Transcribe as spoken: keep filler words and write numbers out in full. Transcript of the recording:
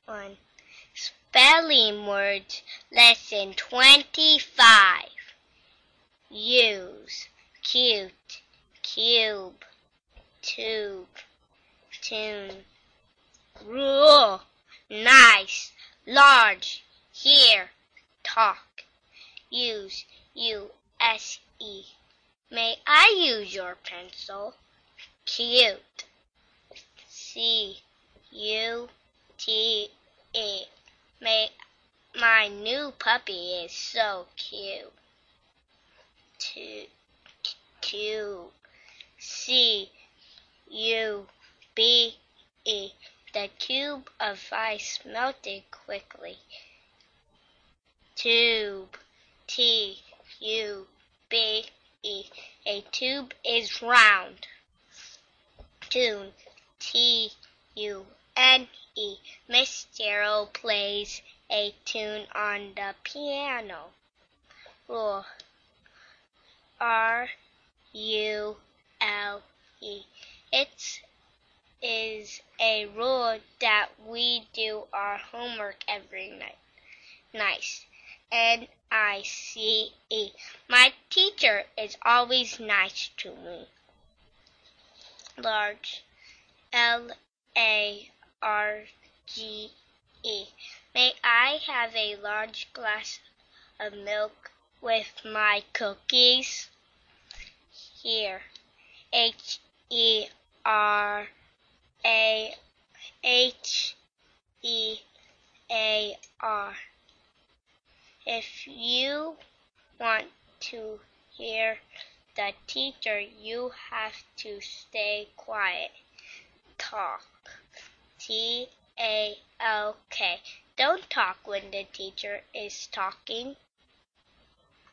one. Spelling words, lesson twenty-five. Use, cute, cube, tube, tune. Rule, nice, large, here, talk. Use, U S E. May I use your pencil? Cute. C U T E. May my new puppy is so cute. Two, cube. C U B E. The cube of ice melted quickly. Tube. T U B E. A tube is round. Tune. T U N E. Miss Darrow plays a tune on the piano. Rule. R U L E. It is a rule that we do our homework every night. Nice. N I C E. My teacher is always nice to me. Large. L A R G E. May I have a large glass of milk with my cookies? Here. H E R A H E A R. If you want to hear the teacher, you have to stay quiet. Talk. T A L K. Don't talk when the teacher is talking.